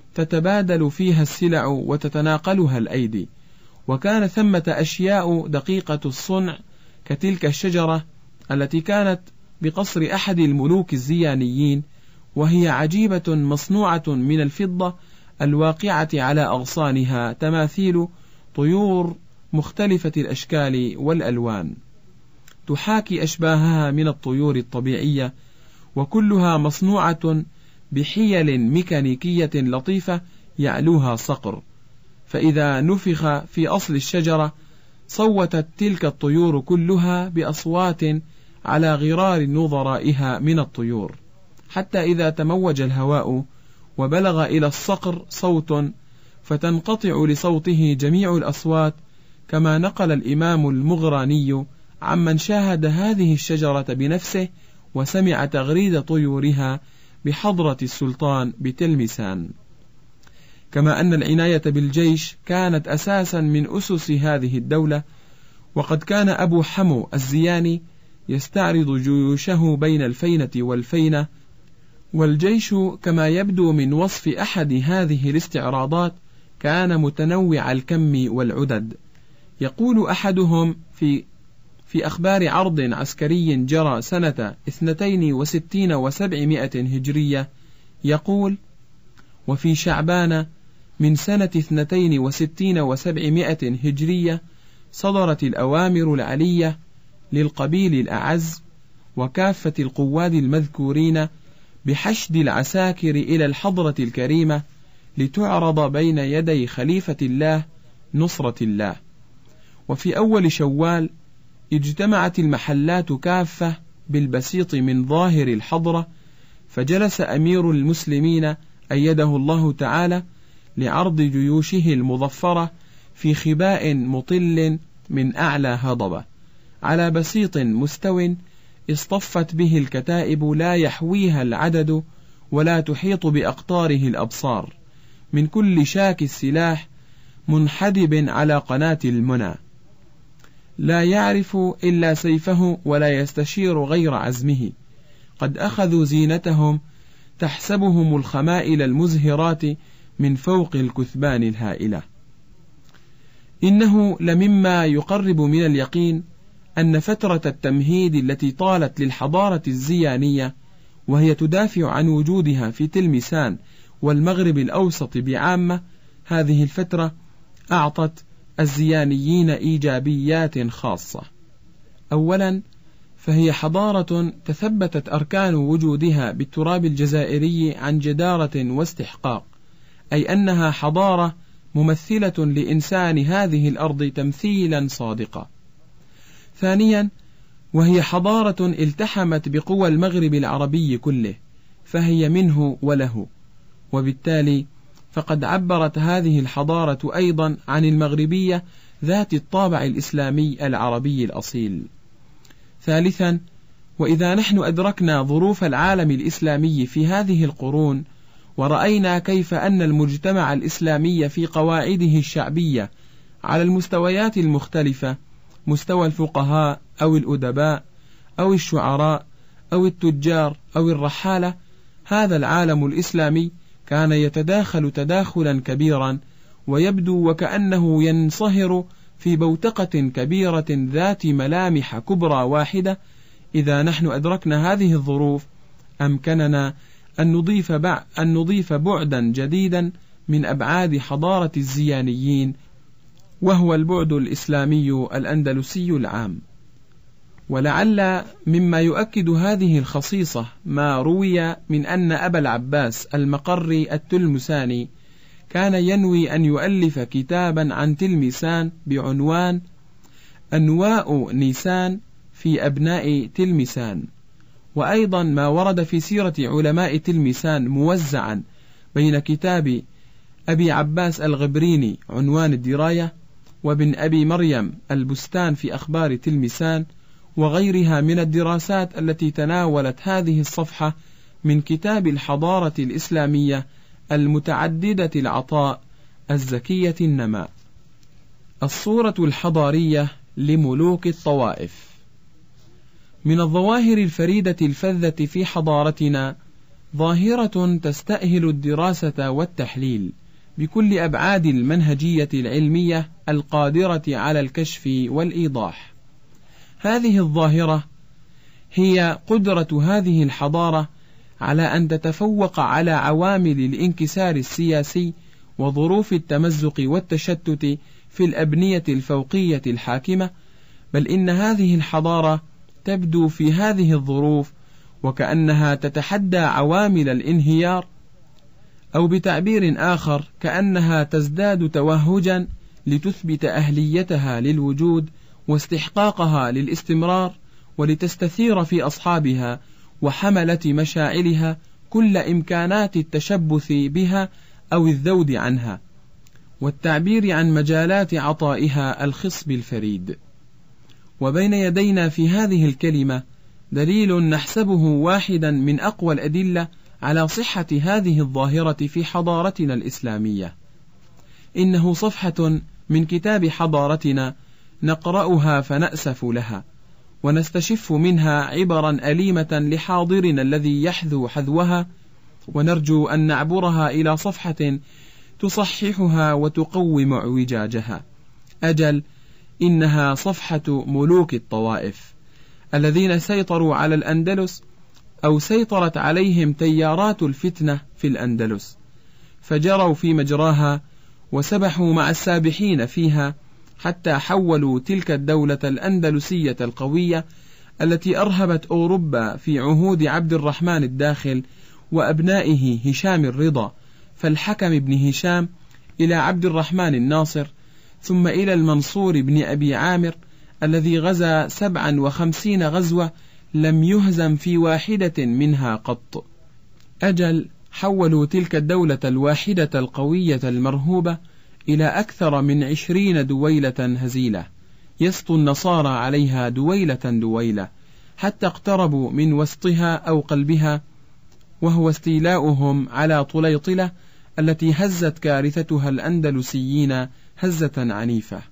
تتبادل فيها السلع وتتناقلها الأيدي، وكان ثمة أشياء دقيقة الصنع كتلك الشجرة التي كانت بقصر أحد الملوك الزيانيين، وهي عجيبة مصنوعة من الفضة الواقعة على أغصانها تماثيل طيور مختلفة الأشكال والألوان، تحاكي أشباهها من الطيور الطبيعية، وكلها مصنوعة بحيل ميكانيكية لطيفة يعلوها صقر، فإذا نفخ في أصل الشجرة صوتت تلك الطيور كلها بأصوات على غرار نظرائها من الطيور، حتى إذا تموج الهواء وبلغ إلى الصقر صوت فتنقطع لصوته جميع الأصوات، كما نقل الإمام المغراني عمن شاهد هذه الشجرة بنفسه وسمع تغريد طيورها بحضرة السلطان بتلمسان. كما أن العناية بالجيش كانت أساسا من أسس هذه الدولة، وقد كان أبو حمو الزياني يستعرض جيوشه بين الفينة والفينة، والجيش كما يبدو من وصف أحد هذه الاستعراضات كان متنوع الكم والعدد. يقول أحدهم في أخبار عرض عسكري جرى سنة 62 و700 هجرية، يقول: وفي شعبان من سنة 62 و700 هجرية صدرت الأوامر العلية للقبيل الأعز وكافة القواد المذكورين بحشد العساكر إلى الحضرة الكريمة لتعرض بين يدي خليفة الله نصرة الله. وفي أول شوال اجتمعت المحلات كافة بالبسيط من ظاهر الحضرة، فجلس أمير المسلمين أيده الله تعالى لعرض جيوشه المظفرة في خباء مطل من أعلى هضبة على بسيط مستو اصطفت به الكتائب لا يحويها العدد ولا تحيط بأقطاره الأبصار، من كل شاك السلاح منحدب على قناة المنى، لا يعرف إلا سيفه ولا يستشير غير عزمه، قد أخذوا زينتهم تحسبهم الخمائل المزهرات من فوق الكثبان الهائلة. إنه لمما يقرب من اليقين أن فترة التمهيد التي طالت للحضارة الزيانية وهي تدافع عن وجودها في تلمسان والمغرب الأوسط بعامة، هذه الفترة أعطت الزيانيين إيجابيات خاصة. أولا، فهي حضارة تثبتت أركان وجودها بالتراب الجزائري عن جدارة واستحقاق، أي أنها حضارة ممثلة لإنسان هذه الأرض تمثيلا صادقا. ثانيا، وهي حضارة التحمت بقوى المغرب العربي كله، فهي منه وله، وبالتالي فقد عبرت هذه الحضارة أيضا عن المغربية ذات الطابع الإسلامي العربي الأصيل. ثالثا، وإذا نحن أدركنا ظروف العالم الإسلامي في هذه القرون ورأينا كيف أن المجتمع الإسلامي في قواعده الشعبية على المستويات المختلفة، مستوى الفقهاء أو الأدباء أو الشعراء أو التجار أو الرحالة، هذا العالم الإسلامي كان يتداخل تداخلا كبيرا، ويبدو وكأنه ينصهر في بوتقة كبيرة ذات ملامح كبرى واحدة. إذا نحن أدركنا هذه الظروف أمكننا أن نضيف بعدا جديدا من أبعاد حضارة الزيانيين، وهو البعد الإسلامي الأندلسي العام. ولعل مما يؤكد هذه الخصيصة ما روي من أن أبا العباس المقري التلمساني كان ينوي أن يؤلف كتابا عن تلمسان بعنوان أنواء نيسان في أبناء تلمسان، وأيضا ما ورد في سيرة علماء تلمسان موزعا بين كتاب أبي عباس الغبريني عنوان الدراية، وابن أبي مريم البستان في أخبار تلمسان، وغيرها من الدراسات التي تناولت هذه الصفحة من كتاب الحضارة الإسلامية المتعددة العطاء الزكية النماء. الصورة الحضارية لملوك الطوائف. من الظواهر الفريدة الفذة في حضارتنا ظاهرة تستأهل الدراسة والتحليل بكل أبعاد المنهجية العلمية القادرة على الكشف والإيضاح. هذه الظاهرة هي قدرة هذه الحضارة على أن تتفوق على عوامل الانكسار السياسي وظروف التمزق والتشتت في الأبنية الفوقية الحاكمة، بل إن هذه الحضارة تبدو في هذه الظروف وكأنها تتحدى عوامل الانهيار، أو بتعبير آخر كأنها تزداد توهجا لتثبت أهليتها للوجود واستحقاقها للاستمرار، ولتستثير في أصحابها وحملة مشاعلها كل إمكانات التشبث بها أو الذود عنها، والتعبير عن مجالات عطائها الخصب الفريد. وبين يدينا في هذه الكلمة دليل نحسبه واحدا من أقوى الأدلة على صحة هذه الظاهرة في حضارتنا الإسلامية. إنه صفحة من كتاب حضارتنا نقرأها فنأسف لها، ونستشف منها عبرا أليمة لحاضرنا الذي يحذو حذوها، ونرجو أن نعبرها إلى صفحة تصححها وتقوم اعوجاجها. أجل، إنها صفحة ملوك الطوائف الذين سيطروا على الأندلس، أو سيطرت عليهم تيارات الفتنة في الأندلس، فجروا في مجراها وسبحوا مع السابحين فيها، حتى حولوا تلك الدولة الأندلسية القوية التي أرهبت أوروبا في عهود عبد الرحمن الداخل وأبنائه هشام الرضا، فالحكم بن هشام، إلى عبد الرحمن الناصر، ثم إلى المنصور بن أبي عامر الذي غزا 57 غزوة لم يهزم في واحدة منها قط. أجل، حولوا تلك الدولة الواحدة القوية المرهوبة إلى أكثر من 20 دويلة هزيلة، يسطو النصارى عليها دويلة دويلة، حتى اقتربوا من وسطها أو قلبها، وهو استيلاؤهم على طليطلة التي هزت كارثتها الأندلسيين هزة عنيفة.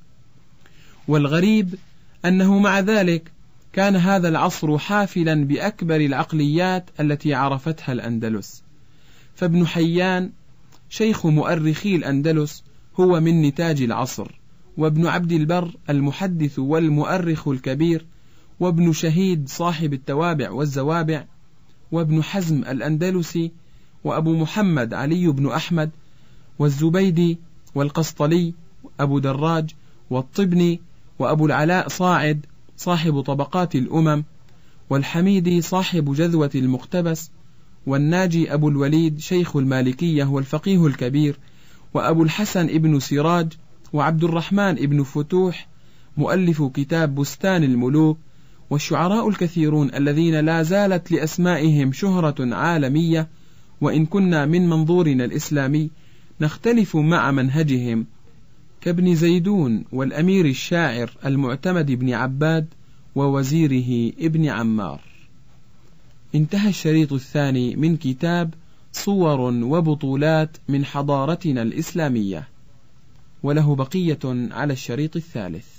والغريب أنه مع ذلك كان هذا العصر حافلا بأكبر العقليات التي عرفتها الأندلس، فابن حيان شيخ مؤرخي الأندلس هو من نتاج العصر، وابن عبد البر المحدث والمؤرخ الكبير، وابن شهيد صاحب التوابع والزوابع، وابن حزم الأندلسي، وأبو محمد علي بن أحمد، والزبيدي، والقسطلي، أبو دراج، والطبني، وأبو العلاء صاعد صاحب طبقات الأمم، والحميدي صاحب جذوة المقتبس، والناجي أبو الوليد شيخ المالكية والفقيه الكبير، وأبو الحسن ابن سراج، وعبد الرحمن ابن فتوح مؤلف كتاب بستان الملوك، والشعراء الكثيرون الذين لا زالت لأسمائهم شهرة عالمية، وإن كنا من منظورنا الإسلامي نختلف مع منهجهم، كابن زيدون والأمير الشاعر المعتمد بن عباد ووزيره ابن عمار. انتهى الشريط الثاني من كتاب صور وبطولات من حضارتنا الإسلامية، وله بقية على الشريط الثالث.